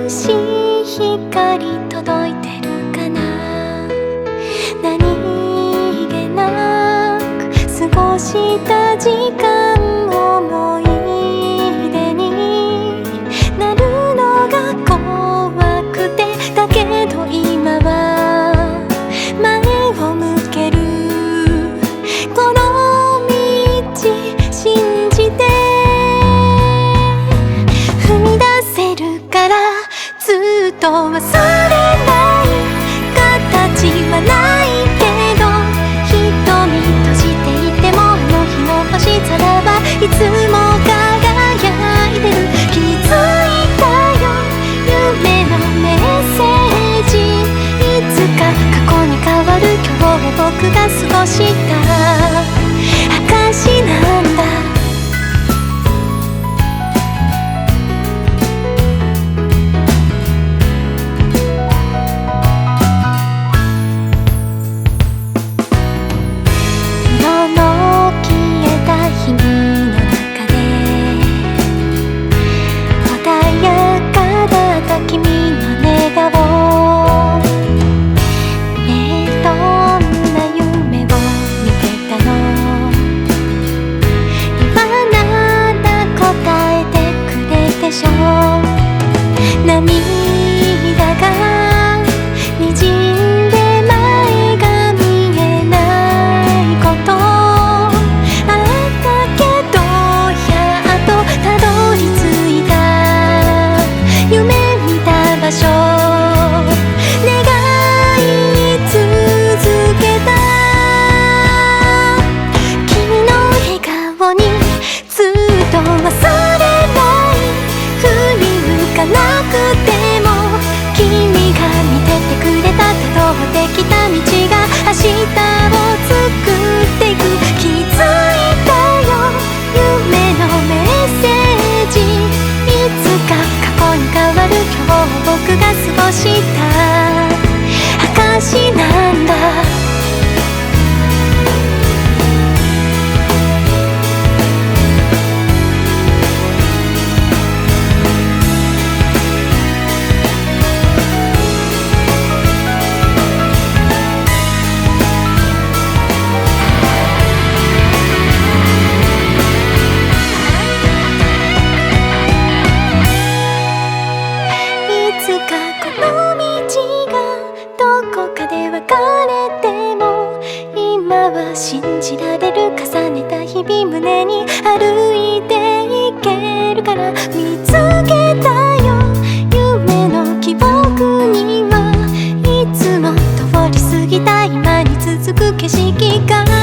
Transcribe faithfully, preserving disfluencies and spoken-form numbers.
しい光届いてるかな。何気なく過ごした時間思い出になるのが怖くて、だけど今は前を向ける。この道信じて踏み出せるから、ずっと忘れない形はないけど、瞳閉じていてもあの日の星空はいつも輝いてる。気づいたよ夢のメッセージ、いつか過去に変わる今日を僕が過ごした証なんだ。涙がにじんで前が見えないことあったけど、やっとたどり着いた夢見た場所、願い続けた君の笑顔にずっと忘れなくても、君が見ててくれたたどってきた道が明日を作っていく。気づいたよ夢のメッセージ、いつか過去に変わる今日を僕が過ごした証なんだ。信じられる重ねた日々胸に歩いていけるから、見つけたよ夢の記憶にはいつも通り過ぎた今に続く景色が